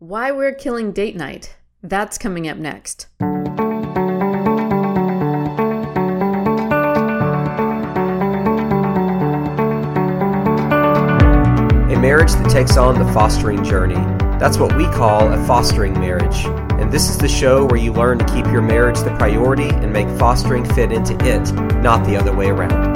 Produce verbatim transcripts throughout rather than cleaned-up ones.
Why we're killing date night. That's coming up next. A marriage that takes on the fostering journey. That's what we call a fostering marriage. And this is the show where you learn to keep your marriage the priority and make fostering fit into it, not the other way around.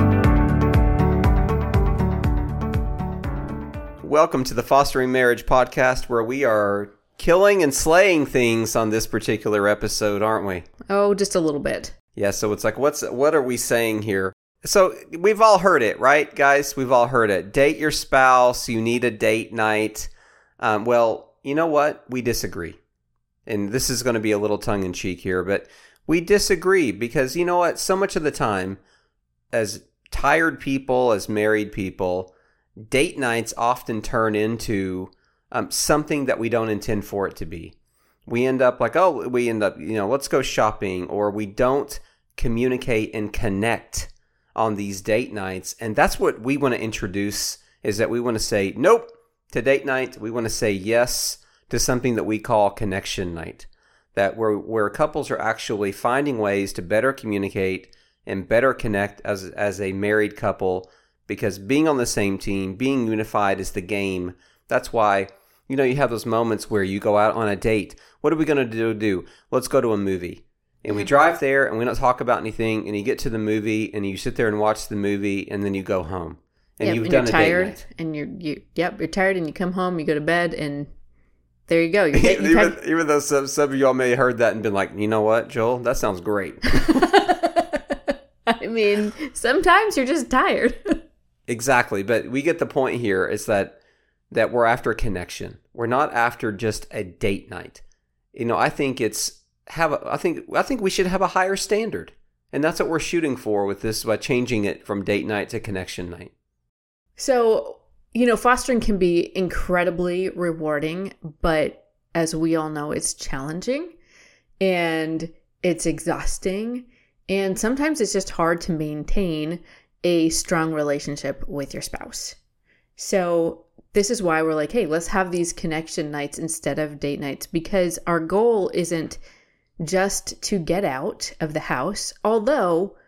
Welcome to the Fostering Marriage Podcast, where we are killing and slaying things on this particular episode, aren't we? Oh, just a little bit. Yeah, so it's like, what's what are we saying here? So we've all heard it, right, guys? We've all heard it. Date your spouse. You need a date night. Um, well, you know what? We disagree. And this is going to be a little tongue-in-cheek here, but we disagree because, you know what? So much of the time, as tired people, as married people, date nights often turn into um, something that we don't intend for it to be. We end up like, oh, we end up, you know, let's go shopping, or we don't communicate and connect on these date nights. And that's what we want to introduce, is that we want to say, nope, to date night. We want to say yes to something that we call connection night, that where where couples are actually finding ways to better communicate and better connect as as a married couple, because being on the same team, being unified is the game. That's why, you know, you have those moments where you go out on a date. What are we going to do? do? Let's go to a movie. And we drive there and we don't talk about anything, and you get to the movie and you sit there and watch the movie, and then you go home. And yep, you've and done you're a tired, date night. and you're you yep, you're tired and you come home, you go to bed, and there you go. You're getting, even, had... even though some, some of y'all may have heard that and been like, you know what, Joel, that sounds great. I mean, sometimes you're just tired. Exactly, but we get the point here is that that we're after connection. We're not after just a date night. You know, I think it's have a, I think I think we should have a higher standard. And that's what we're shooting for with this, by changing it from date night to connection night. So, you know, fostering can be incredibly rewarding, but as we all know, it's challenging and it's exhausting. And sometimes it's just hard to maintain a strong relationship with your spouse. So this is why we're like, hey, let's have these connection nights instead of date nights, because our goal isn't just to get out of the house, although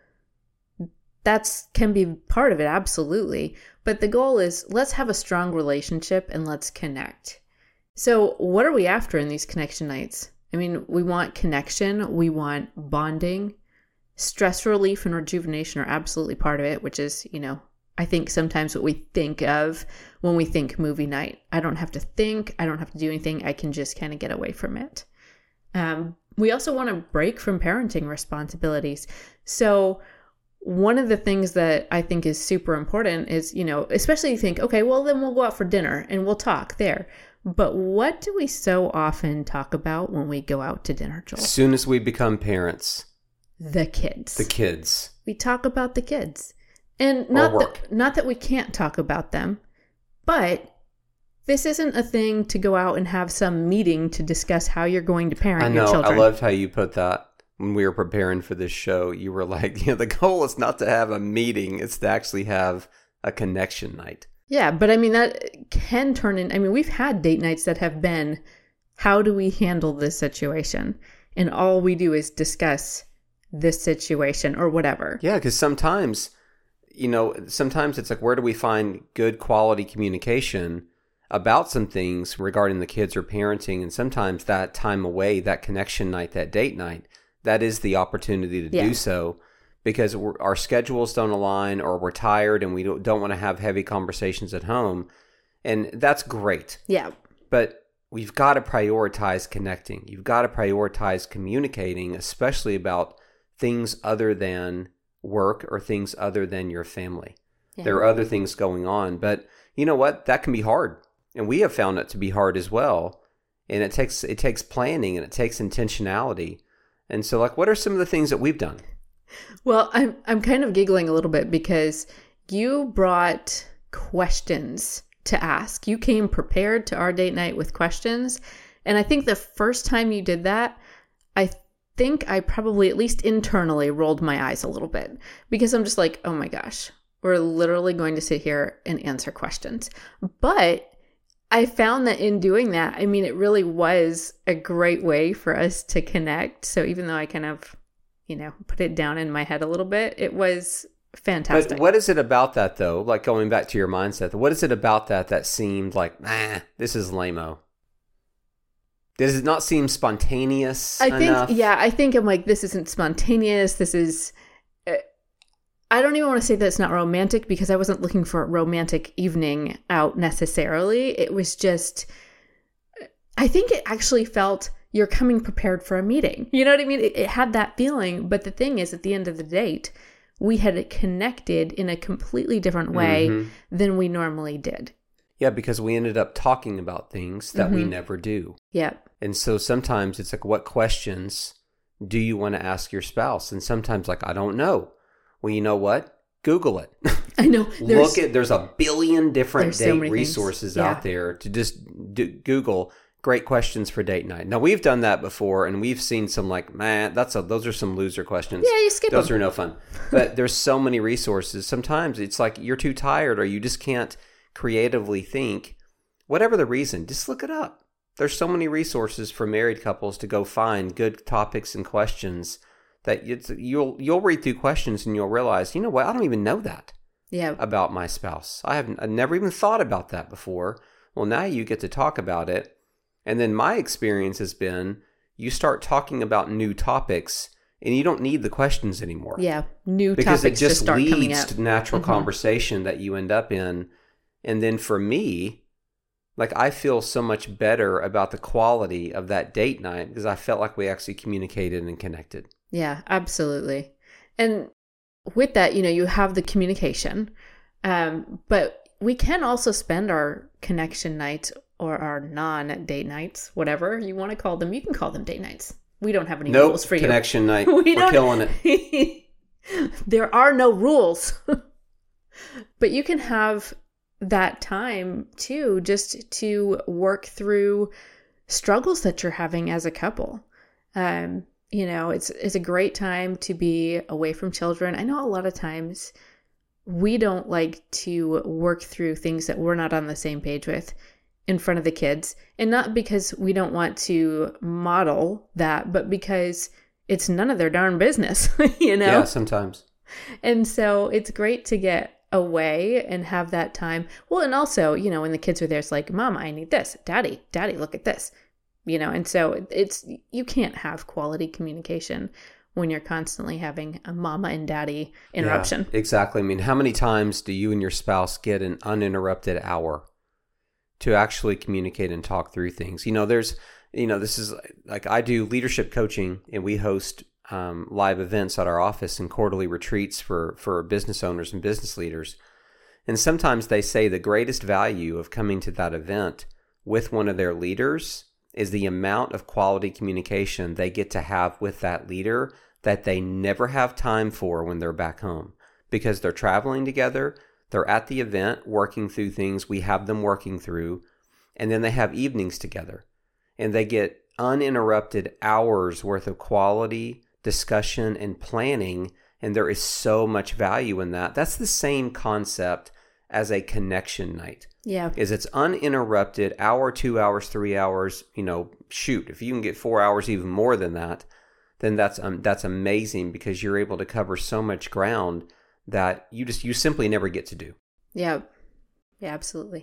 that's can be part of it, absolutely. But the goal is, let's have a strong relationship and let's connect. So what are we after in these connection nights? I mean, we want connection, we want bonding, stress relief and rejuvenation are absolutely part of it, which is, you know, I think sometimes what we think of when we think movie night. I don't have to think, I don't have to do anything, I can just kind of get away from it. Um, we also want to break from parenting responsibilities. So one of the things that I think is super important is, you know, especially you think, okay, well, then we'll go out for dinner and we'll talk there. But what do we so often talk about when we go out to dinner, Joel? As soon as we become parents. The kids. The kids. We talk about the kids. And not that, not that we can't talk about them, but this isn't a thing to go out and have some meeting to discuss how you're going to parent I know, your children. I loved how you put that when we were preparing for this show. You were like, you know, the goal is not to have a meeting, it's to actually have a connection night. Yeah, but I mean, that can turn in, I mean, we've had date nights that have been, how do we handle this situation? And all we do is discuss this situation or whatever. Yeah, because sometimes, you know, sometimes it's like, where do we find good quality communication about some things regarding the kids or parenting? And sometimes that time away, that connection night, that date night, that is the opportunity to yeah. do so, because we're, our schedules don't align, or we're tired and we don't, don't want to have heavy conversations at home. And that's great. Yeah. But we've got to prioritize connecting. You've got to prioritize communicating, especially about things other than work or things other than your family. Yeah. There are other things going on, but you know what? That can be hard. And we have found it to be hard as well. And it takes it takes planning and it takes intentionality. And so, like, what are some of the things that we've done? Well, I'm I'm kind of giggling a little bit because you brought questions to ask. You came prepared to our date night with questions. And I think the first time you did that, I think I probably, at least internally, rolled my eyes a little bit, because I'm just like, oh my gosh, we're literally going to sit here and answer questions. But I found that in doing that, I mean, it really was a great way for us to connect. So even though I kind of, you know, put it down in my head a little bit, it was fantastic. But what is it about that, though? Like going back to your mindset, what is it about that that seemed like, nah, this is lame-o? Does it not seem spontaneous I think, enough? yeah, I think I'm like, this isn't spontaneous. This is, uh, I don't even want to say that it's not romantic because I wasn't looking for a romantic evening out necessarily. It was just, I think it actually felt you're coming prepared for a meeting. You know what I mean? It, it had that feeling. But the thing is, at the end of the date, we had connected in a completely different way mm-hmm. than we normally did. Yeah, because we ended up talking about things that mm-hmm. we never do. Yeah. And so sometimes it's like, what questions do you want to ask your spouse? And sometimes like, I don't know. Well, you know what? Google it. I know. Look at, there's a billion different date so resources yeah. out there to just do, Google great questions for date night. Now, we've done that before, and we've seen some like, man, that's a, those are some loser questions. Yeah, you skip Those them. are no fun. But there's so many resources. Sometimes it's like you're too tired or you just can't creatively think. Whatever the reason, just look it up. There's so many resources for married couples to go find good topics and questions that it's, you'll you'll read through questions and you'll realize, you know what, I don't even know that yeah. about my spouse. I haven't, I never even thought about that before. Well, now you get to talk about it. And then my experience has been, you start talking about new topics and you don't need the questions anymore. Yeah, new because topics it just just start coming leads up. to natural mm-hmm. conversation that you end up in. And then for me, like I feel so much better about the quality of that date night because I felt like we actually communicated and connected. Yeah, absolutely. And with that, you know, you have the communication, um, but we can also spend our connection nights or our non-date nights, whatever you want to call them. You can call them date nights. We don't have any nope, rules for you. Connection night. we We're don't, killing it. There are no rules. But you can have that time too, just to work through struggles that you're having as a couple. Um, you know, it's it's a great time to be away from children. I know a lot of times we don't like to work through things that we're not on the same page with in front of the kids. And not because we don't want to model that, but because it's none of their darn business, you know? Yeah, sometimes. And so it's great to get away and have that time. Well, and also, you know, when the kids are there, it's like, Mama, I need this. Daddy, Daddy, look at this. You know, and so it's, you can't have quality communication when you're constantly having a mama and daddy interruption. Yeah, exactly. I mean, how many times do you and your spouse get an uninterrupted hour to actually communicate and talk through things? You know, there's, you know, this is like I do leadership coaching and we host um, live events at our office and quarterly retreats for, for business owners and business leaders. And sometimes they say the greatest value of coming to that event with one of their leaders is the amount of quality communication they get to have with that leader that they never have time for when they're back home because they're traveling together, they're at the event working through things we have them working through, and then they have evenings together. And they get uninterrupted hours worth of quality discussion and planning, and there is so much value in that. That's the same concept as a connection night. Yeah. Is it's uninterrupted, hour, two hours, three hours, you know, shoot, if you can get four hours, even more than that, then that's um, that's amazing because you're able to cover so much ground that you just, you simply never get to do. Yeah. Yeah, absolutely.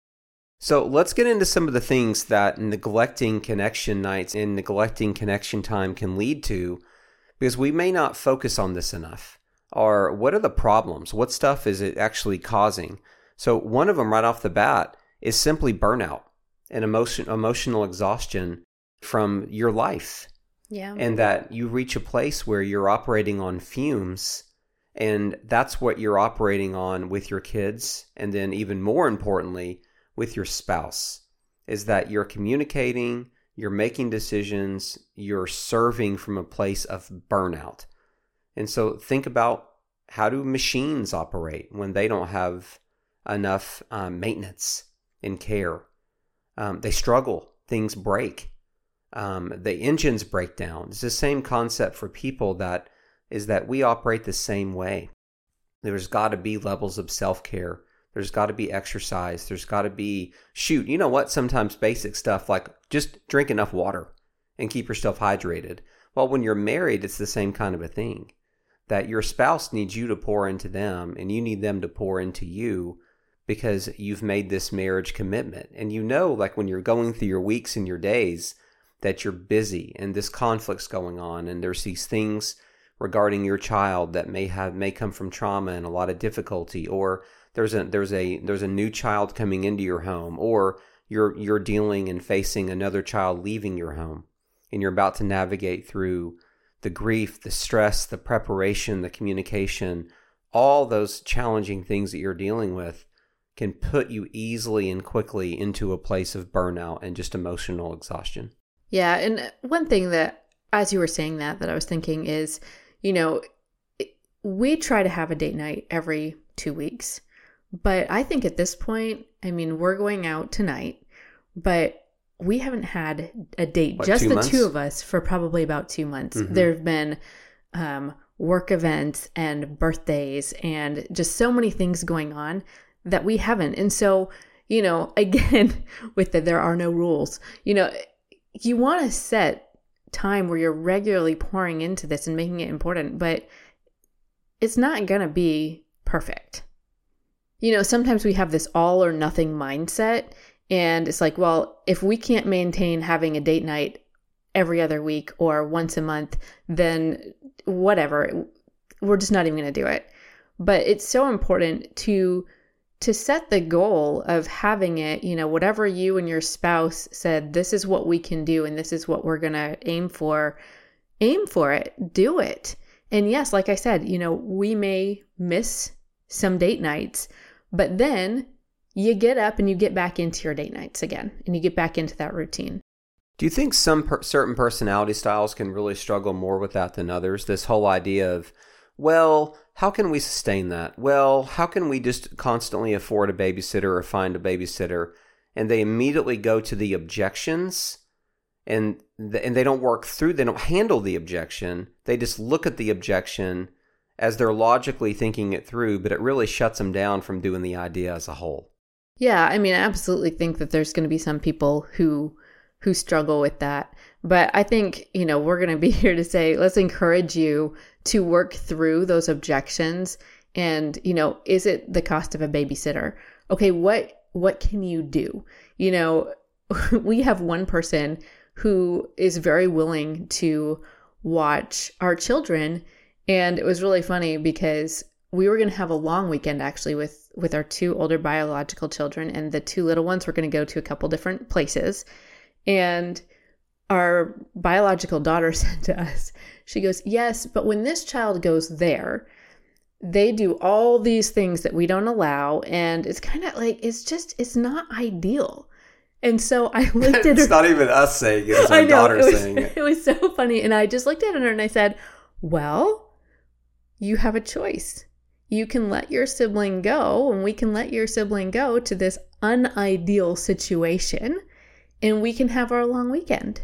So let's get into some of the things that neglecting connection nights and neglecting connection time can lead to, because we may not focus on this enough. Or what are the problems? What stuff is it actually causing? So one of them right off the bat is simply burnout and emotion, emotional exhaustion from your life. Yeah. And that you reach a place where you're operating on fumes, and that's what you're operating on with your kids. And then even more importantly, with your spouse, is that you're communicating, you're making decisions, you're serving from a place of burnout. And so think about, how do machines operate when they don't have enough um, maintenance and care? Um, they struggle. Things break. Um, the engines break down. It's the same concept for people, that is that we operate the same way. There's got to be levels of self-care. There's got to be exercise. There's got to be, shoot, you know what? Sometimes basic stuff like just drink enough water and keep yourself hydrated. Well, when you're married, it's the same kind of a thing, that your spouse needs you to pour into them and you need them to pour into you because you've made this marriage commitment. And you know, like when you're going through your weeks and your days, that you're busy and this conflict's going on and there's these things regarding your child that may have may come from trauma and a lot of difficulty, or there's a there's a there's a new child coming into your home, or you're you're dealing and facing another child leaving your home, and you're about to navigate through the grief, the stress, the preparation, the communication, all those challenging things that you're dealing with can put you easily and quickly into a place of burnout and just emotional exhaustion. Yeah, and one thing that, as you were saying that, that I was thinking is, you know, we try to have a date night every two weeks. But I think at this point, I mean, we're going out tonight, but we haven't had a date, What, just two the months? two of us, for probably about two months. Mhm. There have been um, work events and birthdays and just so many things going on that we haven't. And so, you know, again, with the there are no rules, you know, you want to set time where you're regularly pouring into this and making it important, but it's not going to be perfect. You know, sometimes we have this all or nothing mindset, and it's like, well, if we can't maintain having a date night every other week or once a month, then whatever, we're just not even going to do it. But it's so important to to set the goal of having it, you know, whatever you and your spouse said, this is what we can do and this is what we're going to aim for, aim for it, do it. And yes, like I said, you know, we may miss some date nights, but then you get up and you get back into your date nights again and you get back into that routine. Do you think some per- certain personality styles can really struggle more with that than others? This whole idea of, well, how can we sustain that? Well, how can we just constantly afford a babysitter or find a babysitter? And they immediately go to the objections and th- and they don't work through, they don't handle the objection. They just look at the objection as they're logically thinking it through, but it really shuts them down from doing the idea as a whole. Yeah, I mean, I absolutely think that there's going to be some people who who struggle with that. But I think, you know, we're going to be here to say, let's encourage you to work through those objections. And, you know, is it the cost of a babysitter? Okay, what what can you do? You know, we have one person who is very willing to watch our children. And it was really funny because we were going to have a long weekend actually with, with our two older biological children, and the two little ones were going to go to a couple different places. And our biological daughter said to us, she goes, yes, but when this child goes there, they do all these things that we don't allow. And it's kind of like, it's just, it's not ideal. And so I looked at her. It's not even us saying it, it's our I know, daughter it was, saying it. It was so funny. And I just looked at her and I said, well, you have a choice. You can let your sibling go, and we can let your sibling go to this unideal situation, and we can have our long weekend.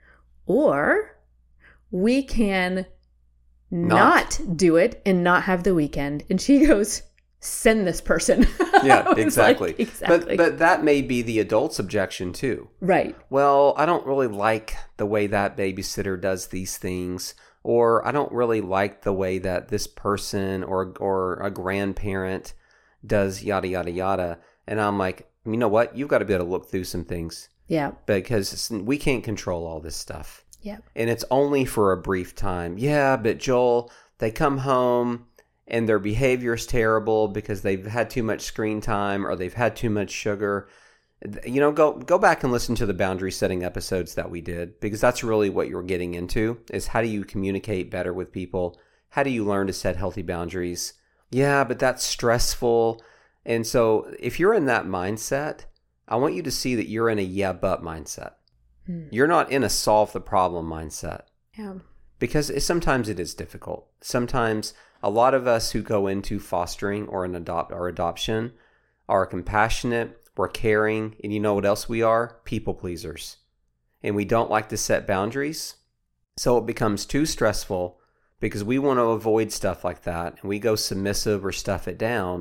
Or we can not, not do it and not have the weekend. And she goes, send this person. Yeah, exactly. Like, exactly. But but that may be the adult's objection too. Right. Well, I don't really like the way that babysitter does these things, or I don't really like the way that this person or or a grandparent does yada yada yada. And I'm like, you know what? You've got to be able to look through some things. Yeah. Because we can't control all this stuff. Yeah. And it's only for a brief time. Yeah, but Joel, they come home and their behavior is terrible because they've had too much screen time or they've had too much sugar. You know, go go back and listen to the boundary setting episodes that we did, because that's really what you're getting into, is how do you communicate better with people? How do you learn to set healthy boundaries? Yeah, but that's stressful. And so if you're in that mindset, I want you to see that you're in a yeah, but mindset. Hmm. You're not in a solve the problem mindset. Yeah. Because it, sometimes it is difficult. Sometimes a lot of us who go into fostering or an adopt or adoption are compassionate, we're caring, and you know what else we are? People pleasers. And we don't like to set boundaries. So it becomes too stressful because we want to avoid stuff like that, and we go submissive or stuff it down.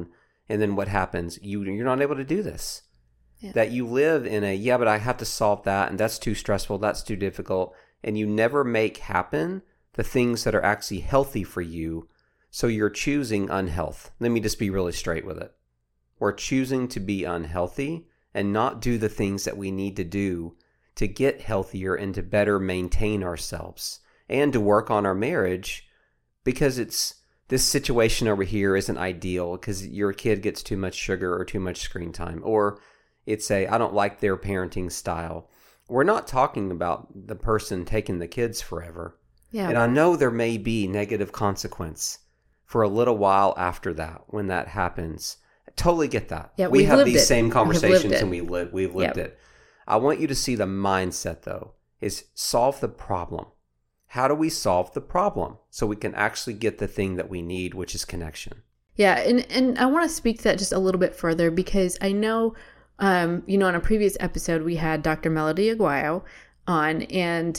And then what happens? You, you're not able to do this. Yeah. That you live in a, yeah, but I have to solve that, and that's too stressful, that's too difficult. And you never make happen the things that are actually healthy for you. So you're choosing unhealth. Let me just be really straight with it. We're choosing to be unhealthy and not do the things that we need to do to get healthier and to better maintain ourselves and to work on our marriage, because it's this situation over here isn't ideal because your kid gets too much sugar or too much screen time, or it's a, I don't like their parenting style. We're not talking about the person taking the kids forever. Yeah. And I know there may be negative consequence for a little while after that when that happens. I totally get that. Yeah, we we've have lived these it. same We've conversations lived it. and we live, we've lived Yep. it. I want you to see the mindset, though, is solve the problem. How do we solve the problem so we can actually get the thing that we need, which is connection? Yeah, and, and I want to speak to that just a little bit further because I know, um, you know, on a previous episode, we had Doctor Melody Aguayo on, and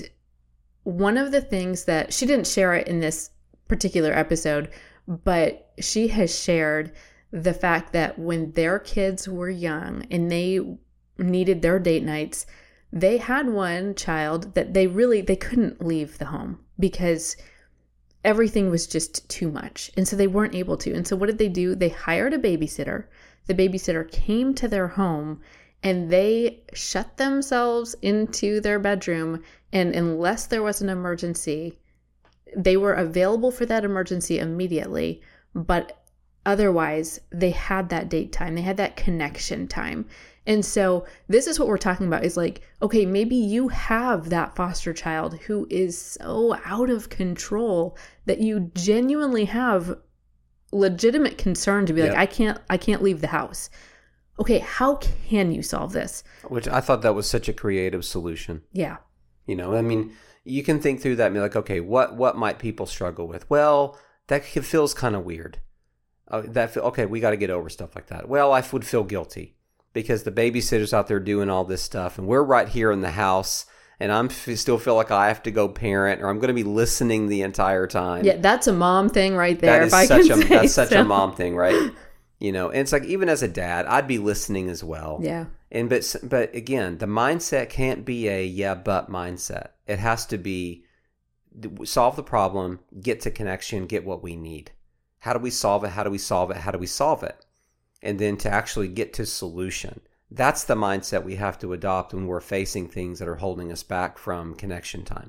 one of the things that she didn't share it in this particular episode, but she has shared the fact that when their kids were young and they needed their date nights, they had one child that they really, they couldn't leave the home because everything was just too much. And so they weren't able to. And so what did they do? They hired a babysitter. The babysitter came to their home and they shut themselves into their bedroom. And unless there was an emergency, they were available for that emergency immediately. But otherwise, they had that date time. They had that connection time. And so this is what we're talking about is like, okay, maybe you have that foster child who is so out of control that you genuinely have legitimate concern to be Yep. like, I can't, I can't leave the house. Okay, how can you solve this? Which I thought that was such a creative solution. Yeah. You know, I mean, you can think through that and be like, okay, what, what might people struggle with? Well, that feels kind of weird. Uh, that feel, okay, we got to get over stuff like that. Well, I would feel guilty because the babysitter's out there doing all this stuff and we're right here in the house and I'm f- still feel like I have to go parent or I'm going to be listening the entire time. Yeah, that's a mom thing right there. That is if I such can a say that's such so. a mom thing, right? You know, and it's like even as a dad, I'd be listening as well. Yeah. And but but again, the mindset can't be a yeah but mindset. It has to be solve the problem, get to connection, get what we need. How do we solve it? How do we solve it? How do we solve it? And then to actually get to solution. That's the mindset we have to adopt when we're facing things that are holding us back from connection time.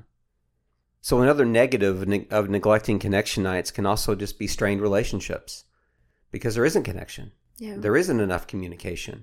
So another negative of neglecting connection nights can also just be strained relationships because there isn't connection. Yeah. There isn't enough communication.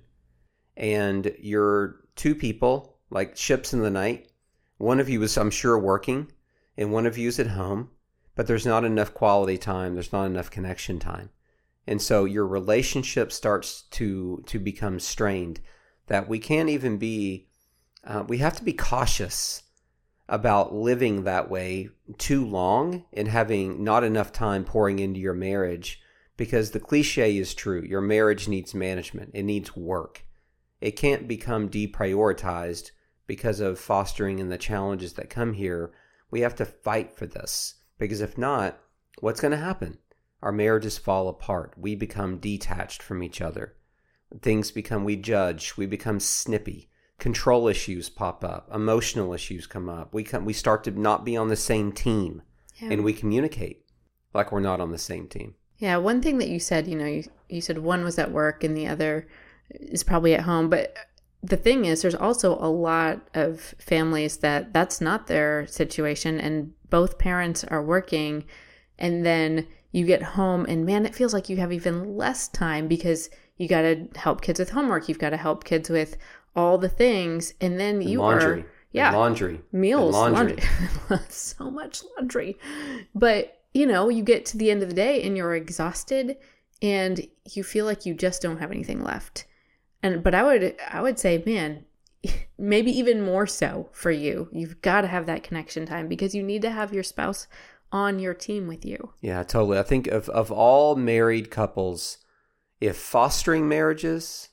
And you're two people, like ships in the night. One of you is, I'm sure, working, and one of you is at home, but there's not enough quality time. There's not enough connection time. And so your relationship starts to, to become strained, that we can't even be, uh, we have to be cautious about living that way too long and having not enough time pouring into your marriage, because the cliche is true. Your marriage needs management. It needs work. It can't become deprioritized because of fostering and the challenges that come here. We have to fight for this, because if not, what's going to happen? Our marriages fall apart. We become detached from each other. Things become, we judge, we become snippy. Control issues pop up. Emotional issues come up. We come, we start to not be on the same team, Yeah. and we communicate like we're not on the same team. Yeah, one thing that you said, you know, you, you said one was at work and the other is probably at home. But the thing is, there's also a lot of families that that's not their situation and both parents are working. And then you get home and man, it feels like you have even less time because you got to help kids with homework. You've got to help kids with all the things. And then you laundry. are, yeah, and laundry, meals, and laundry. laundry. So much laundry. But you know, you get to the end of the day and you're exhausted and you feel like you just don't have anything left. And, but I would, I would say, man, maybe even more so for you. You've got to have that connection time because you need to have your spouse on your team with you. Yeah, totally. I think of, of all married couples, if fostering marriages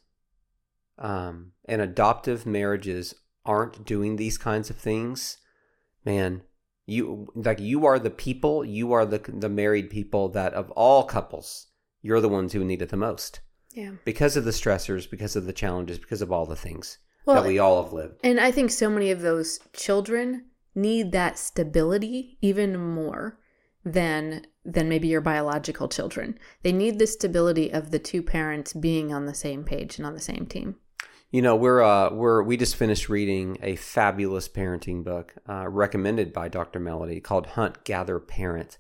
um, and adoptive marriages aren't doing these kinds of things, man, You like you are the people, you are the the married people that of all couples, you're the ones who need it the most. Yeah. Because of the stressors, because of the challenges, because of all the things Well, that we all have lived. And I think so many of those children need that stability even more than than maybe your biological children. They need the stability of the two parents being on the same page and on the same team. You know, we're uh, we're we just finished reading a fabulous parenting book uh, recommended by Doctor Melody called Hunt, Gather, Parent,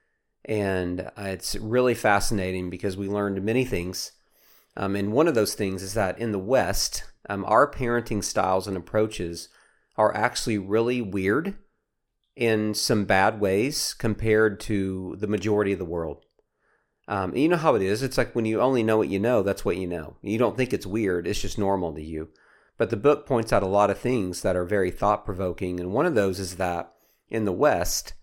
and uh, it's really fascinating because we learned many things. Um, and one of those things is that in the West, um, our parenting styles and approaches are actually really weird in some bad ways compared to the majority of the world. Um, you know how it is. It's like when you only know what you know, that's what you know. You don't think it's weird. It's just normal to you. But the book points out a lot of things that are very thought-provoking. And one of those is that in the West,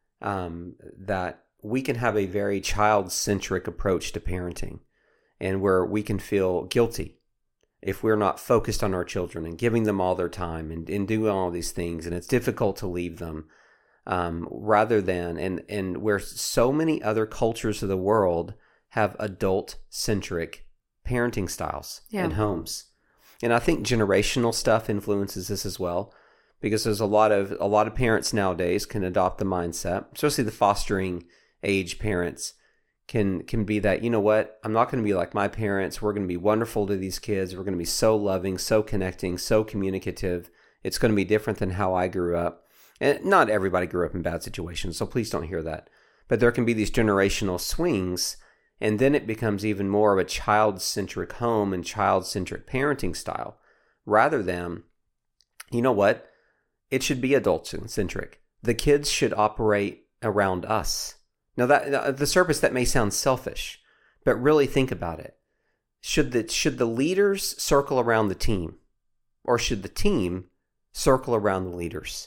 um, that we can have a very child-centric approach to parenting, and where we can feel guilty if we're not focused on our children and giving them all their time and, and doing all these things. And it's difficult to leave them. Um, rather than, and, and where so many other cultures of the world have adult-centric parenting styles Yeah. and homes. And I think generational stuff influences this as well, because there's a lot of, a lot of parents nowadays can adopt the mindset, especially the fostering age parents can, can be that, you know what, I'm not going to be like my parents. We're going to be wonderful to these kids. We're going to be so loving, so connecting, so communicative. It's going to be different than how I grew up. And not everybody grew up in bad situations, so please don't hear that. But there can be these generational swings, and then it becomes even more of a child-centric home and child-centric parenting style, rather than, you know what, it should be adult-centric. The kids should operate around us. Now, that the surface, that may sound selfish, but really think about it. Should the, should the leaders circle around the team, or should the team circle around the leaders?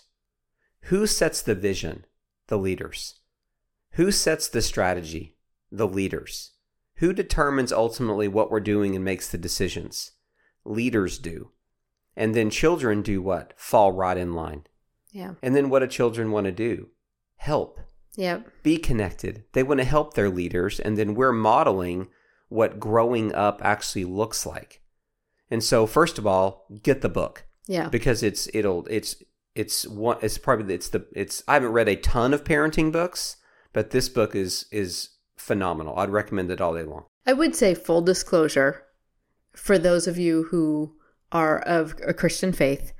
Who sets the vision? The leaders. Who sets the strategy? The leaders. Who determines ultimately what we're doing and makes the decisions? Leaders do. And then children do what? Fall right in line. Yeah. And then what do children want to do? Help. Yep. Be connected. They want to help their leaders, and then we're modeling what growing up actually looks like. And so, first of all, get the book. Yeah. Because it's it'll it's It's one. It's probably it's the it's. I haven't read a ton of parenting books, but this book is is phenomenal. I'd recommend it all day long. I would say, full disclosure, for those of you who are of a Christian faith,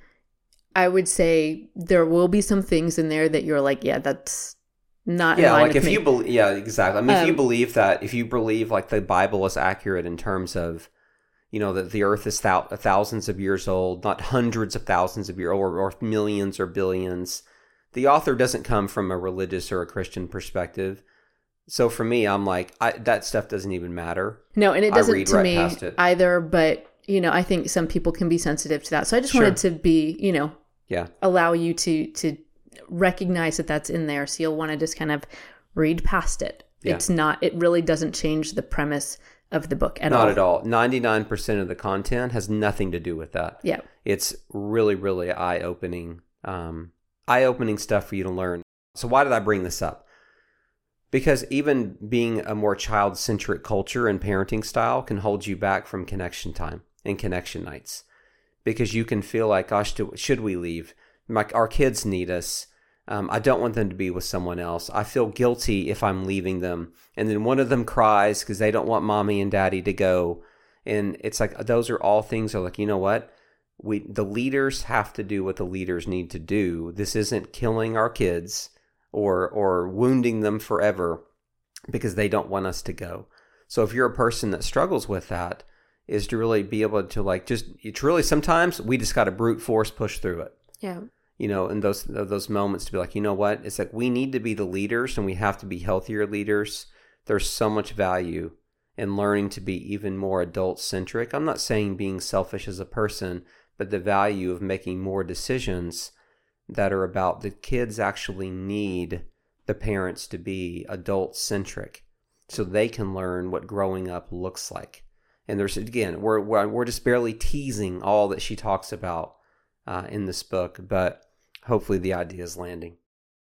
I would say there will be some things in there that you're like, yeah, that's not in Yeah, line like with if me. you believe, yeah, exactly. I mean, if you Um, believe that, if you believe like the Bible is accurate in terms of, you know, that the earth is thou- thousands of years old, not hundreds of thousands of years, or, or millions or billions. The author doesn't come from a religious or a Christian perspective. So for me, I'm like, I, that stuff doesn't even matter. No, and it I doesn't read to right me past it. either, but, you know, I think some people can be sensitive to that. So I just Sure. wanted to be, you know, Yeah. allow you to to recognize that that's in there. So you'll want to just kind of read past it. Yeah. It's not, it really doesn't change the premise of the book at Not all. at all. ninety-nine percent of the content has nothing to do with that. Yeah. It's really, really eye-opening, um, eye-opening stuff for you to learn. So why did I bring this up? Because even being a more child-centric culture and parenting style can hold you back from connection time and connection nights. Because you can feel like, gosh, do, should we leave? My, our kids need us. Um, I don't want them to be with someone else. I feel guilty if I'm leaving them. And then one of them cries because they don't want mommy and daddy to go. And it's like, those are all things are like, you know what? We the leaders have to do what the leaders need to do. This isn't killing our kids or or wounding them forever because they don't want us to go. So if you're a person that struggles with that, is to really be able to like just, it's really sometimes we just got to brute force push through it. Yeah. You know, in those those moments to be like, you know what? It's like we need to be the leaders and we have to be healthier leaders. There's so much value in learning to be even more adult-centric. I'm not saying being selfish as a person, but the value of making more decisions that are about the kids actually need the parents to be adult-centric so they can learn what growing up looks like. And there's, again, we're we're, we're just barely teasing all that she talks about uh, in this book, but hopefully the idea is landing.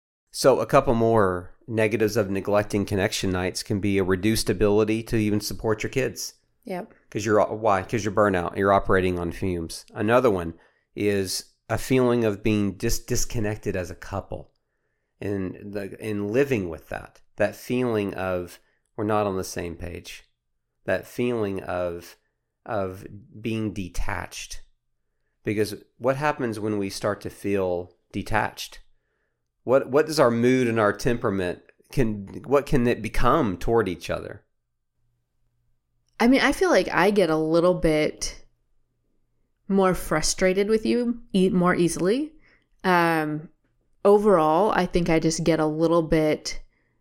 So a couple more negatives of neglecting connection nights can be a reduced ability to even support your kids. Yep. Because you're why? Because you're burnout. You're operating on fumes. Another one is a feeling of being dis- disconnected as a couple, and the in living with that. That feeling of we're not on the same page. That feeling of of being detached. Because what happens when we start to feel detached? What what does our mood and our temperament can what can it become toward each other? I mean, I feel like I get a little bit more frustrated with you e- more easily. Um, overall, I think I just get a little bit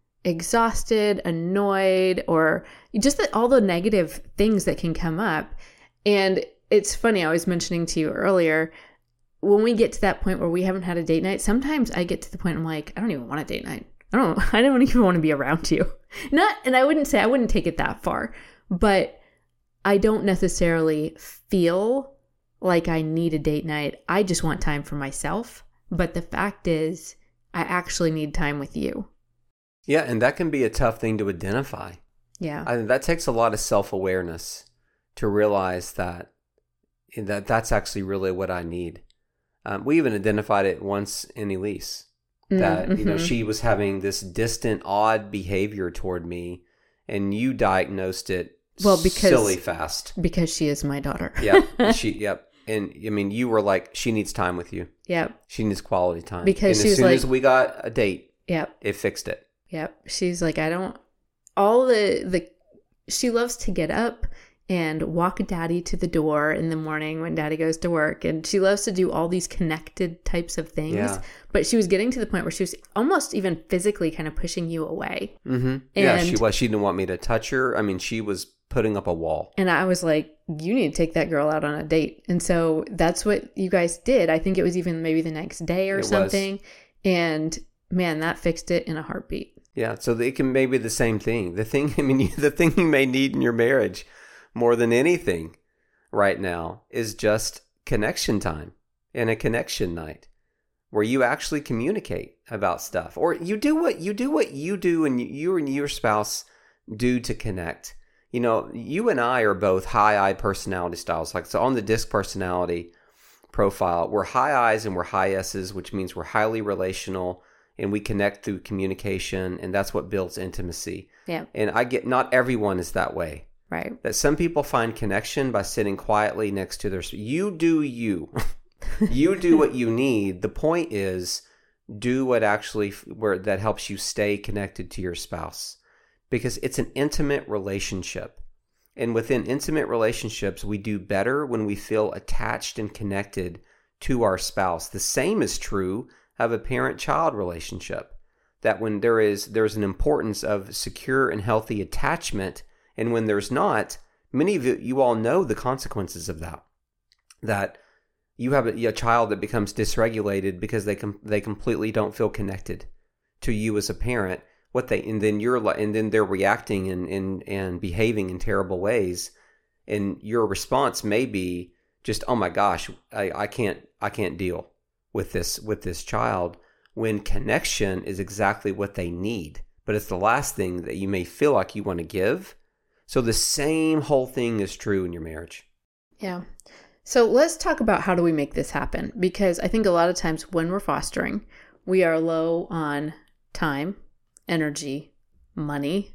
exhausted, annoyed, or just the, all the negative things that can come up. And it's funny, I was mentioning to you earlier, when we get to that point where we haven't had a date night, sometimes I get to the point I'm like, I don't even want a date night. I don't I don't even want to be around you. Not, and I wouldn't say, I wouldn't take it that far, but I don't necessarily feel like I need a date night. I just want time for myself. But the fact is, I actually need time with you. Yeah, and that can be a tough thing to identify. Yeah. I, that takes a lot of self-awareness to realize that that that's actually really what I need. Um, we even identified it once in Elise, that mm-hmm. you know she was having this distant, odd behavior toward me, and you diagnosed it well because silly fast because she is my daughter. yeah, she yep. And I mean, you were like, she needs time with you. Yep. She needs quality time. Because and she as was soon like, as we got a date, yep, it fixed it. Yep. She's like, I don't. All the the. She loves to get up and walk daddy to the door in the morning when daddy goes to work. And she loves to do all these connected types of things. Yeah. But she was getting to the point where she was almost even physically kind of pushing you away. Mm-hmm. Yeah, she was. She didn't want me to touch her. I mean, she was putting up a wall. And I was like, you need to take that girl out on a date. And so that's what you guys did. I think it was even maybe the next day or it something. Was. And man, that fixed it in a heartbeat. Yeah, so it can maybe the same thing. The thing, I mean, the thing you may need in your marriage more than anything right now is just connection time and a connection night where you actually communicate about stuff, or you do what you do what you do and you and your spouse do to connect. You know, you and I are both high I personality styles. Like, so on the DISC personality profile, we're high I's and we're high S's, which means we're highly relational. And we connect through communication, and that's what builds intimacy. Yeah. And I get, not everyone is that way. Right. That some people find connection by sitting quietly next to their, you do you. You do what you need. The point is, do what actually, where that helps you stay connected to your spouse. Because it's an intimate relationship. And within intimate relationships, we do better when we feel attached and connected to our spouse. The same is true of a parent-child relationship, that when there is there's an importance of secure and healthy attachment, and when there's not, many of you, you all know the consequences of that. That you have a, a child that becomes dysregulated because they com- they completely don't feel connected to you as a parent. What they and then you're and then they're reacting and and and behaving in terrible ways, and your response may be just, oh my gosh, I, I can't I can't deal with this with this child, when connection is exactly what they need, but it's the last thing that you may feel like you want to give. So the same whole thing is true in your marriage. Yeah. So let's talk about how do we make this happen, because I think a lot of times when we're fostering, we are low on time, energy, money,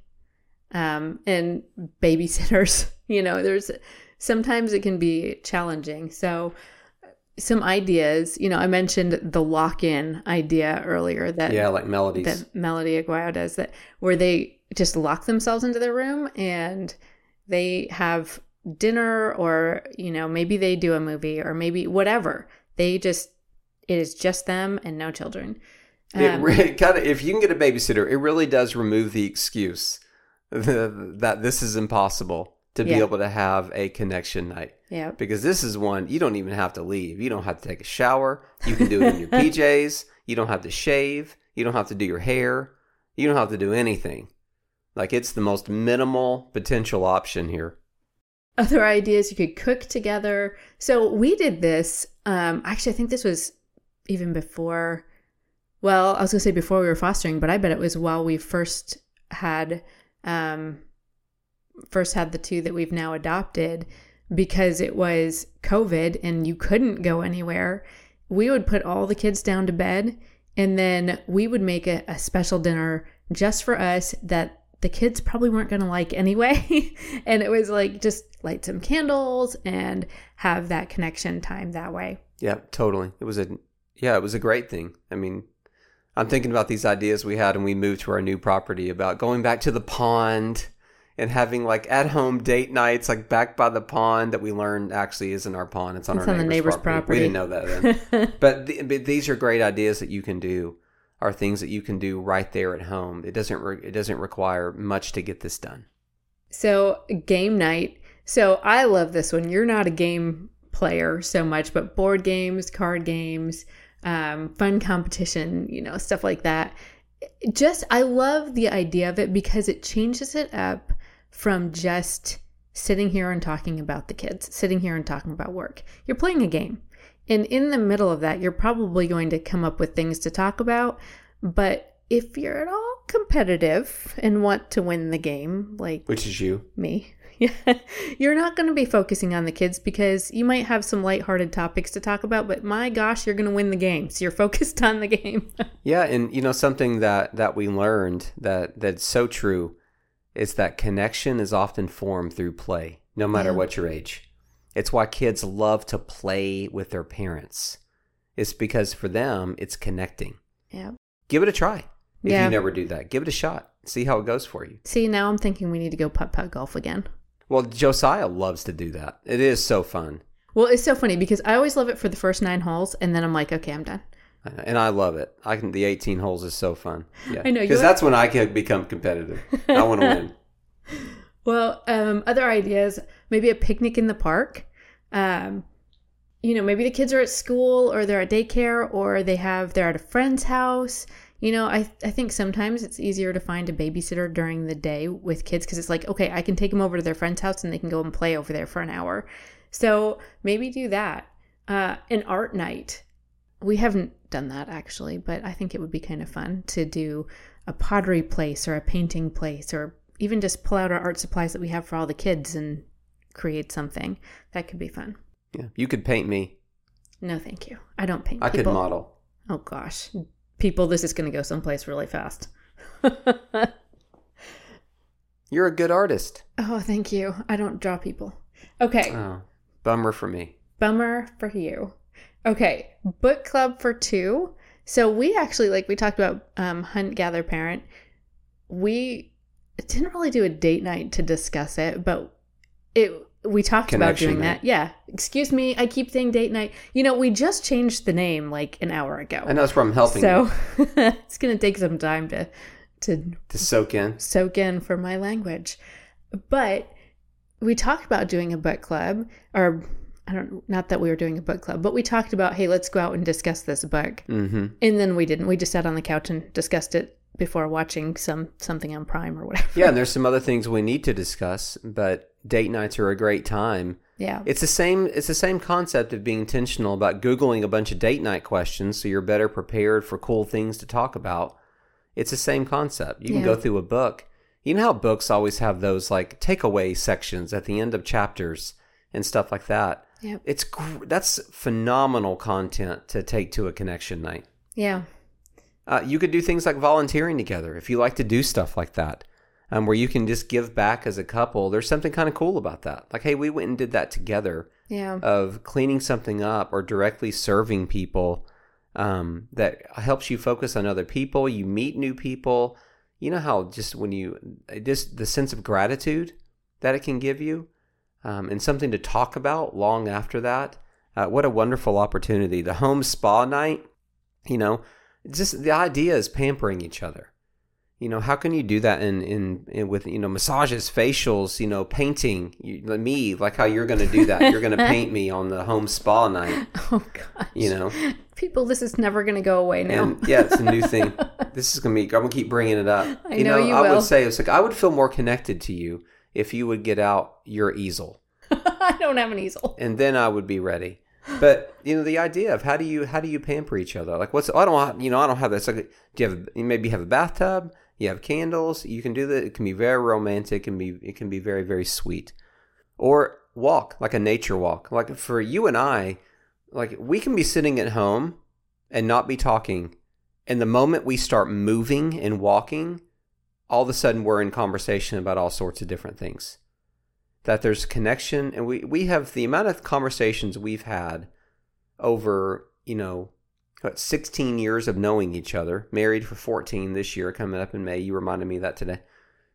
um, and babysitters. You know, there's sometimes it can be challenging. So some ideas, you know, I mentioned the lock-in idea earlier that yeah, like Melodies, that Melody Aguayo does, that where they just lock themselves into their room and they have dinner, or you know, maybe they do a movie, or maybe whatever. They just it is just them and no children. Um, it really, kind of, if you can get a babysitter, it really does remove the excuse that this is impossible to be yeah. able to have a connection night. Yeah. Because this is one, you don't even have to leave. You don't have to take a shower. You can do it in your P Js. You don't have to shave. You don't have to do your hair. You don't have to do anything. Like, it's the most minimal potential option here. Other ideas, you could cook together. So we did this. Um, actually, I think this was even before, well, I was going to say before we were fostering, but I bet it was while we first had... Um, first had the two that we've now adopted, because it was COVID and you couldn't go anywhere, we would put all the kids down to bed, and then we would make a, a special dinner just for us that the kids probably weren't going to like anyway. And it was like, just light some candles and have that connection time that way. Yeah, totally. It was a, yeah, it was a great thing. I mean, I'm thinking about these ideas we had when we moved to our new property about going back to the pond and having like at home date nights, like back by the pond that we learned actually isn't our pond. It's on It's our on the neighbor's, neighbor's property. property. We didn't know that then. but, the, but these are great ideas that you can do, are things that you can do right there at home. It doesn't, re- it doesn't require much to get this done. So game night. So I love this one. You're not a game player so much, but board games, card games, um, fun competition, you know, stuff like that. Just, I love the idea of it because it changes it up from just sitting here and talking about the kids, sitting here and talking about work. You're playing a game. And in the middle of that, you're probably going to come up with things to talk about. But if you're at all competitive and want to win the game, like Which is you. me, yeah, you're not going to be focusing on the kids because you might have some lighthearted topics to talk about, but my gosh, you're going to win the game. So you're focused on the game. Yeah, and you know, something that, that we learned that that's so true is that connection is often formed through play, no matter Yeah. what your age. It's why kids love to play with their parents. It's because for them, it's connecting. Yeah. Give it a try. If Yeah. you never do that, give it a shot. See how it goes for you. See, now I'm thinking we need to go putt-putt golf again. Well, Josiah loves to do that. It is so fun. Well, it's so funny because I always love it for the first nine holes, and then I'm like, okay, I'm done. And I love it. I can. The eighteen holes is so fun. Yeah, I know, you because have- that's when I can become competitive. I want to win. Well, um, other ideas, maybe a picnic in the park. Um, you know, maybe the kids are at school or they're at daycare or they have, they're at a friend's house. You know, I, I think sometimes it's easier to find a babysitter during the day with kids because it's like, okay, I can take them over to their friend's house and they can go and play over there for an hour. So maybe do that. Uh, an art night. We haven't done that actually, but I think it would be kind of fun to do a pottery place or a painting place, or even just pull out our art supplies that we have for all the kids and create something. That could be fun. Yeah, you could paint me. No, thank you. I don't paint I people. could model. Oh gosh. People, this is going to go someplace really fast. You're a good artist. Oh, thank you. I don't draw people. Okay. Oh, bummer for me. Bummer for you. Okay. Book club for two. So we actually, like we talked about um, Hunt, Gather, Parent. We didn't really do a date night to discuss it, but it we talked Connection about doing night. that. Yeah. Excuse me. I keep saying date night. You know, we just changed the name like an hour ago. I know that's where I'm helping So you it's going to take some time to to to soak in. soak in for my language. But we talked about doing a book club, or I don't, not that we were doing a book club, but we talked about, hey, let's go out and discuss this book. Mm-hmm. And then we didn't. We just sat on the couch and discussed it before watching some something on Prime or whatever. Yeah, and there's some other things we need to discuss, but date nights are a great time. Yeah. It's the same it's the same concept of being intentional about Googling a bunch of date night questions so you're better prepared for cool things to talk about. It's the same concept. You can Yeah. go through a book. You know how books always have those like takeaway sections at the end of chapters and stuff like that. Yep. It's gr- that's phenomenal content to take to a connection night. Yeah. Uh, you could do things like volunteering together if you like to do stuff like that, um, where you can just give back as a couple. There's something kind of cool about that. Like, hey, we went and did that together, Yeah. of cleaning something up or directly serving people. Um, that helps you focus on other people. You meet new people. You know how just when you just the sense of gratitude that it can give you, um, and something to talk about long after that. Uh, what a wonderful opportunity. The home spa night, you know, just the idea is pampering each other. You know, how can you do that in, in, in with, you know, massages, facials, you know, painting you, me, like how you're going to do that. You're going to paint me on the home spa night, Oh, gosh. you know. People, this is never going to go away now. And yeah, it's a new thing. This is going to be, I'm going to keep bringing it up. I know you I will. would say, it's like, I would feel more connected to you if you would get out your easel, I don't have an easel. and then I would be ready. But you know, the idea of how do you how do you pamper each other? Like, what's I don't want, you know I don't have this. Like, do you have you maybe have a bathtub? You have candles. You can do that. It can be very romantic. It can be, it can be very, very sweet. Or walk, like a nature walk. Like for you and I, like we can be sitting at home and not be talking. And the moment we start moving and walking, all of a sudden we're in conversation about all sorts of different things. That there's connection. And we, we have the amount of conversations we've had over, you know, what, sixteen years of knowing each other, married for fourteen this year, coming up in May. You reminded me of that today.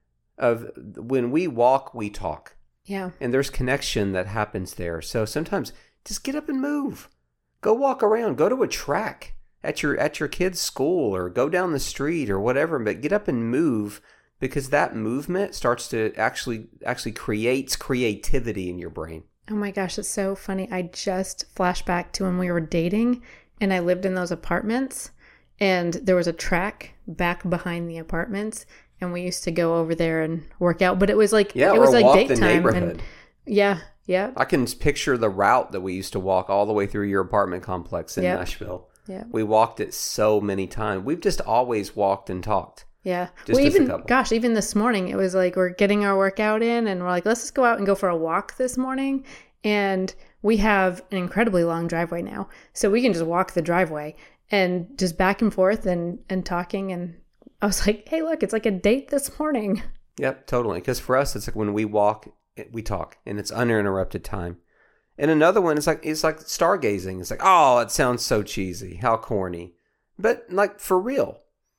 Of when we walk, we talk. Yeah. And there's connection that happens there. So sometimes just get up and move. Go walk around. Go to a track at your at your kid's school or go down the street or whatever. But get up and move, because that movement starts to actually actually creates creativity in your brain. Oh my gosh, it's so funny. I just flashed back to when we were dating and I lived in those apartments, and there was a track back behind the apartments, and we used to go over there and work out. But it was like yeah, it was or like walk date the time. neighborhood. And yeah, yeah. I can picture the route that we used to walk all the way through your apartment complex in Yep. Nashville. Yeah. We walked it so many times. We've just always walked and talked. Yeah. Just well, as a even, couple. gosh, even this morning, it was like we're getting our workout in and we're like, let's just go out and go for a walk this morning. And we have an incredibly long driveway now. So we can just walk the driveway and just back and forth and, and talking. And I was like, hey, look, it's like a date this morning. Yep, totally. Because for us, it's like when we walk, we talk, and it's uninterrupted time. And another one is like it's like stargazing. It's like, oh, it sounds so cheesy. How corny. But like for real,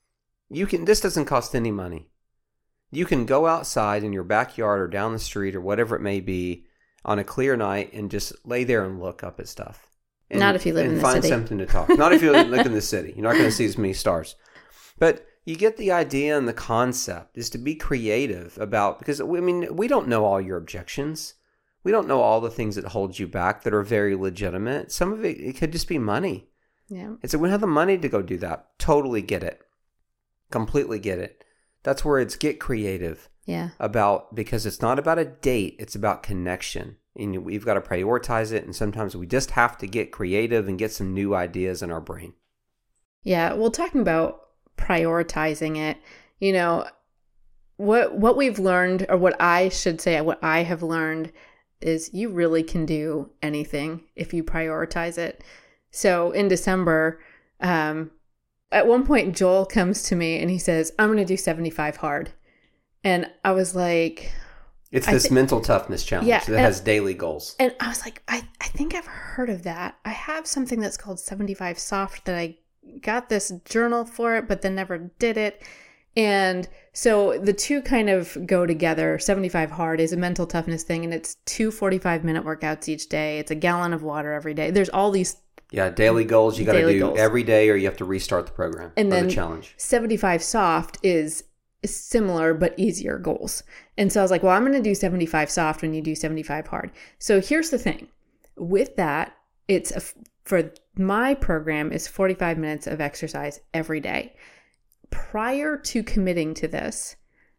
you can. This doesn't cost any money. You can go outside in your backyard or down the street or whatever it may be on a clear night and just lay there and look up at stuff. And, Not if you live and in the find city. something to talk. Not if you live in the city. You're not going to see as many stars. But you get the idea and the concept is to be creative about, because I mean, we don't know all your objections. We don't know all the things that hold you back that are very legitimate. Some of it, it could just be money. Yeah. And so we don't have the money to go do that. Totally get it. Completely get it. That's where it's get creative. Yeah. About, because it's not about a date, it's about connection. And we've got to prioritize it. And sometimes we just have to get creative and get some new ideas in our brain. Yeah. Well, talking about prioritizing it, you know, what what we've learned, or what I should say, what I have learned is you really can do anything if you prioritize it. So in December, um, at one point, Joel comes to me and he says, I'm going to do seventy-five hard. And I was like... It's I this th- mental toughness challenge Yeah, that and- has daily goals. And I was like, I, I think I've heard of that. I have something that's called seventy-five Soft that I got this journal for it, but then never did it. And so the two kind of go together. seventy-five Hard is a mental toughness thing, and it's two forty-five minute workouts each day. It's a gallon of water every day. There's all these Yeah, daily goals you got to Daily do goals. every day, or you have to restart the program And or then the challenge. seventy-five Soft is similar but easier goals. And so I was like, well, I'm going to do seventy-five Soft when you do seventy-five Hard. So here's the thing. With that, it's a, for my program is forty-five minutes of exercise every day. Prior to committing to this,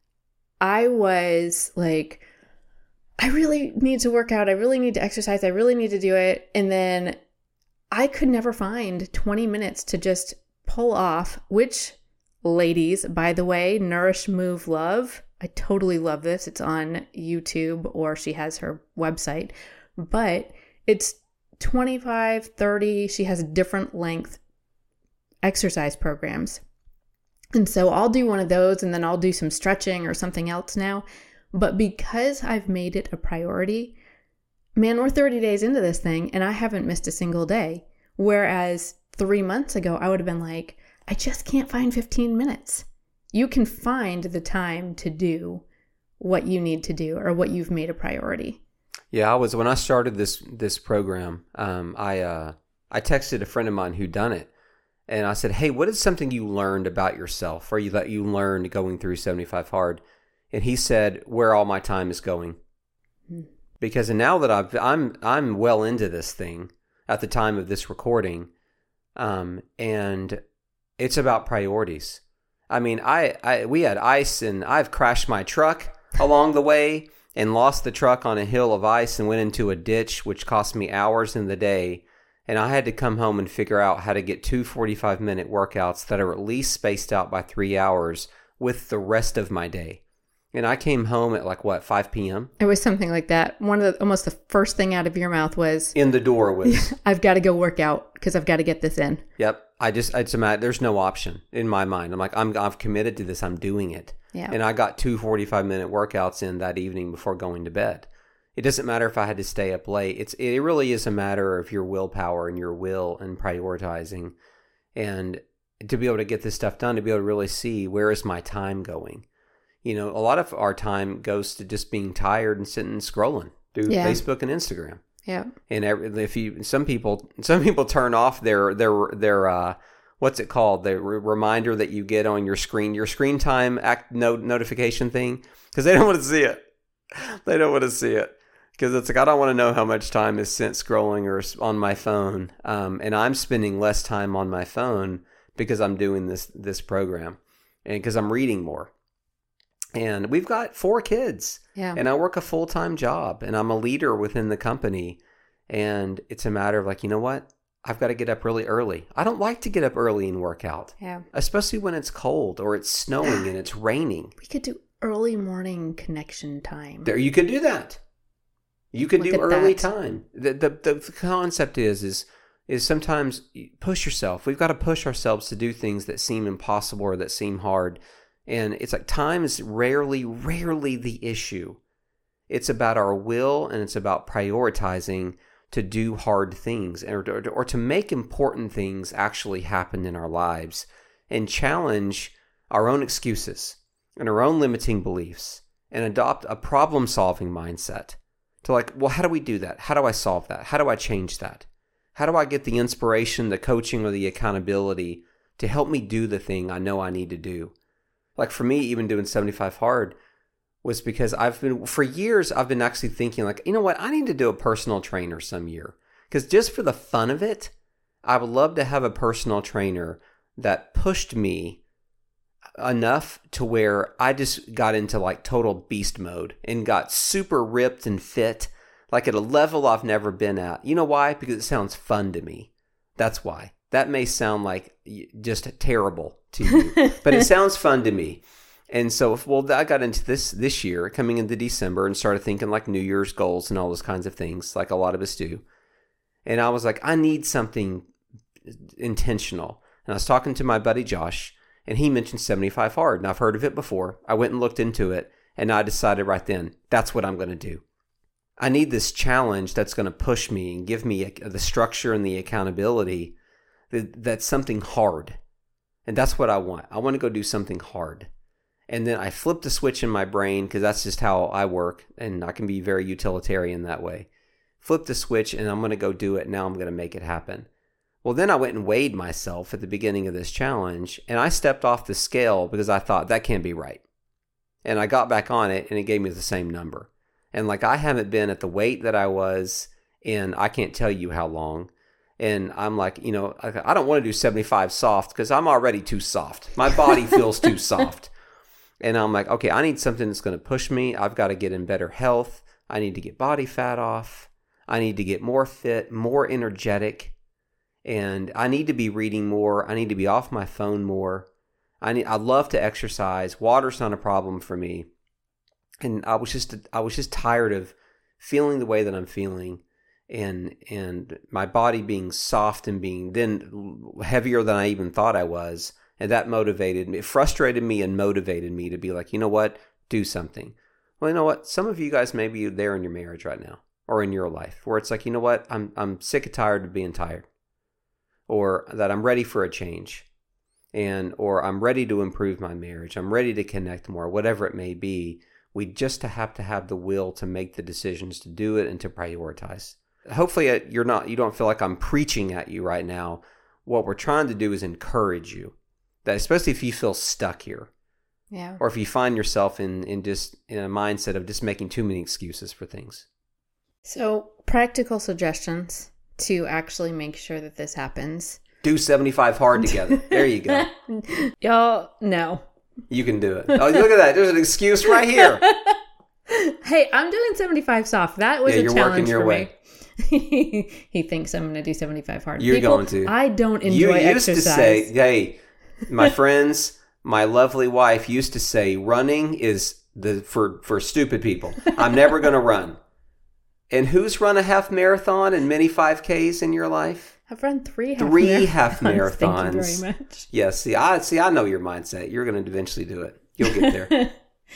I was like, I really need to work out. I really need to exercise. I really need to do it. And then I could never find twenty minutes to just pull off, which, ladies, by the way, Nourish Move Love. I totally love this. It's on YouTube, or she has her website, but it's twenty-five, thirty. She has different length exercise programs. And so I'll do one of those, and then I'll do some stretching or something else now. But because I've made it a priority, man, we're thirty days into this thing and I haven't missed a single day. Whereas three months ago, I would have been like, I just can't find fifteen minutes. You can find the time to do what you need to do or what you've made a priority. Yeah, I was when I started this this program. Um, I uh, I texted a friend of mine who'd done it, and I said, "Hey, what is something you learned about yourself, or you that you learned going through seventy-five Hard?" And he said, "Where all my time is going." Hmm. Because now that I've I'm I'm well into this thing at the time of this recording, um, and it's about priorities. I mean, I, I we had ice, and I've crashed my truck along the way and lost the truck on a hill of ice and went into a ditch, which cost me hours in the day. And I had to come home and figure out how to get two forty-five minute workouts that are at least spaced out by three hours with the rest of my day. And I came home at like, what, five p.m.? It was something like that. One of the, almost the first thing out of your mouth was... In the door was... I've got to go work out because I've got to get this in. Yep. I just, it's a matter, there's no option in my mind. I'm like, I'm, I've committed to this. I'm doing it. Yeah. And I got two forty-five minute workouts in that evening before going to bed. It doesn't matter if I had to stay up late. It's, it really is a matter of your willpower and your will and prioritizing. And to be able to get this stuff done, to be able to really see where is my time going. You know, a lot of our time goes to just being tired and sitting and scrolling through yeah. Facebook and Instagram. Yeah. And every, if you, some people, some people turn off their, their, their, uh, what's it called? The re- reminder that you get on your screen, your screen time act no, notification thing, because they don't want to see it. They don't want to see it because it's like, I don't want to know how much time is spent scrolling or on my phone. Um, and I'm spending less time on my phone because I'm doing this, this program and because I'm reading more. And we've got four kids. Yeah. And I work a full-time job and I'm a leader within the company. And it's a matter of like, you know what? I've got to get up really early. I don't like to get up early and work out. Yeah. Especially when it's cold or it's snowing and it's raining. We could do early morning connection time. There, you could do that. You could Look do early that. time. The, the the concept is is is sometimes push yourself. We've got to push ourselves to do things that seem impossible or that seem hard. And it's like time is rarely, rarely the issue. It's about our will and it's about prioritizing to do hard things or, or, or to make important things actually happen in our lives and challenge our own excuses and our own limiting beliefs and adopt a problem-solving mindset to like, well, how do we do that? How do I solve that? How do I change that? How do I get the inspiration, the coaching, or the accountability to help me do the thing I know I need to do? Like for me, even doing seventy-five hard was because I've been, for years, I've been actually thinking like, you know what, I need to do a personal trainer some year. Because just for the fun of it, I would love to have a personal trainer that pushed me enough to where I just got into like total beast mode and got super ripped and fit, like at a level I've never been at. You know why? Because it sounds fun to me. That's why. That may sound like just terrible to you, but it sounds fun to me. And so, well, I got into this this year, coming into December, and started thinking like New Year's goals and all those kinds of things, like a lot of us do. And I was like, I need something intentional. And I was talking to my buddy Josh, and he mentioned seventy-five hard, and I've heard of it before. I went and looked into it, and I decided right then, that's what I'm going to do. I need this challenge that's going to push me and give me a, the structure and the accountability that, that's something hard. And that's what I want. I want to go do something hard. And then I flip the switch in my brain because that's just how I work. And I can be very utilitarian that way. Flip the switch and I'm going to go do it. Now I'm going to make it happen. Well, then I went and weighed myself at the beginning of this challenge. And I stepped off the scale because I thought that can't be right. And I got back on it and it gave me the same number. And like I haven't been at the weight that I was in I can't tell you how long. And I'm like, you know, I don't want to do seventy-five soft because I'm already too soft. My body feels too soft. And I'm like, okay, I need something that's going to push me. I've got to get in better health. I need to get body fat off. I need to get more fit, more energetic. And I need to be reading more. I need to be off my phone more. I need, I love to exercise. Water's not a problem for me. And I was just, I was just tired of feeling the way that I'm feeling. And and my body being soft and being then heavier than I even thought I was. And that motivated me, it frustrated me and motivated me to be like, you know what, do something. Well, you know what, some of you guys may be there in your marriage right now or in your life where it's like, you know what, I'm I'm sick and tired of being tired. Or that I'm ready for a change. And or I'm ready to improve my marriage. I'm ready to connect more, whatever it may be. We just have to have the will to make the decisions to do it and to prioritize. Hopefully you're not, you don't feel like I'm preaching at you right now. What we're trying to do is encourage you. That especially if you feel stuck here. Yeah. Or if you find yourself in, in just in a mindset of just making too many excuses for things. So practical suggestions to actually make sure that this happens. Do seventy-five hard together. There you go. Y'all, no. You can do it. Oh, look at that. There's an excuse right here. Hey, I'm doing seventy-five soft. That was yeah, a you're challenge working your for way. me. He thinks I'm going to do seventy-five hard. You're People, going to. I don't enjoy you used exercise. to say, hey, my friends, my lovely wife used to say, running is the for, for stupid people. I'm never going to run. And who's run a half marathon and many five Ks in your life? I've run three half Three marathons. half marathons. Thank you very much. Yes, yeah, see, I see. I know your mindset. You're going to eventually do it. You'll get there.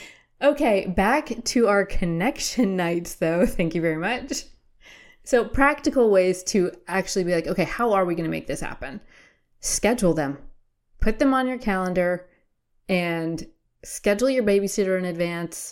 Okay, back to our connection nights, though. Thank you very much. So, practical ways to actually be like, okay, how are we going to make this happen? Schedule them. Put them on your calendar and schedule your babysitter in advance.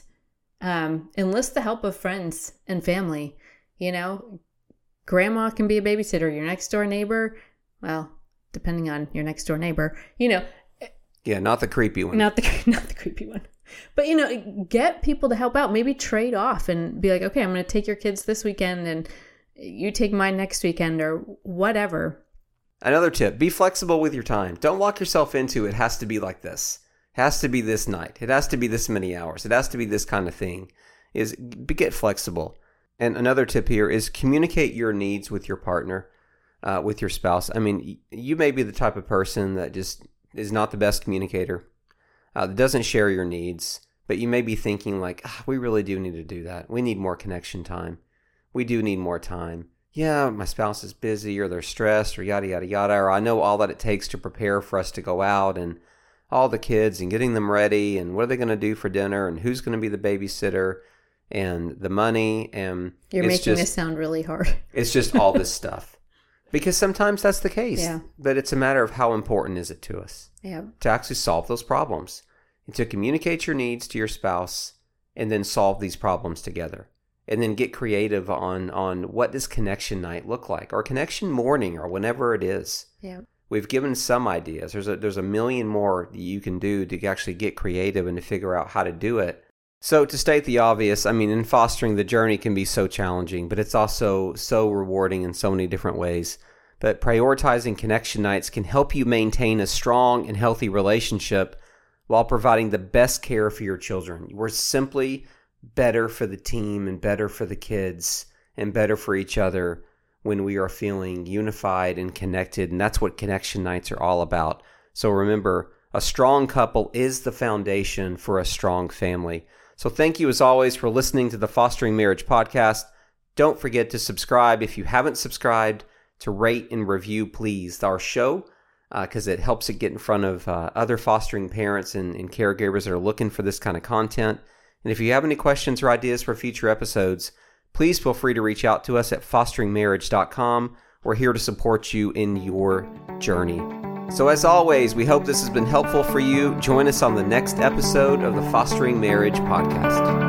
Um, enlist the help of friends and family. You know, grandma can be a babysitter. Your next door neighbor, well, depending on your next door neighbor, you know. Yeah, not the creepy one. Not the not the creepy one. But, you know, get people to help out. Maybe trade off and be like, okay, I'm going to take your kids this weekend and you take mine next weekend or whatever. Another tip, be flexible with your time. Don't lock yourself into it has to be like this. It has to be this night. It has to be this many hours. It has to be this kind of thing. Is get flexible. And another tip here is communicate your needs with your partner, uh, with your spouse. I mean, you may be the type of person that just is not the best communicator, uh, that doesn't share your needs, but you may be thinking like, ah, we really do need to do that. We need more connection time. We do need more time. Yeah, my spouse is busy or they're stressed or yada, yada, yada. Or I know all that it takes to prepare for us to go out and all the kids and getting them ready and what are they going to do for dinner and who's going to be the babysitter and the money. And you're it's making just, this sound really hard. It's just all this stuff. Because sometimes that's the case. Yeah. But it's a matter of how important is it to us yeah. to actually solve those problems and to communicate your needs to your spouse and then solve these problems together. And then get creative on, on what does connection night look like or connection morning or whenever it is. Yeah. We've given some ideas. There's a, there's a million more you can do to actually get creative and to figure out how to do it. So to state the obvious, I mean, in fostering, the journey can be so challenging, but it's also so rewarding in so many different ways. But prioritizing connection nights can help you maintain a strong and healthy relationship while providing the best care for your children. We're simply better for the team and better for the kids and better for each other when we are feeling unified and connected. And that's what connection nights are all about. So remember, a strong couple is the foundation for a strong family. So thank you as always for listening to the Fostering Marriage Podcast. Don't forget to subscribe if you haven't subscribed, to rate and review, please, our show, because uh, it helps it get in front of uh, other fostering parents and, and caregivers that are looking for this kind of content. And if you have any questions or ideas for future episodes, please feel free to reach out to us at fostering marriage dot com. We're here to support you in your journey. So as always, we hope this has been helpful for you. Join us on the next episode of the Fostering Marriage Podcast.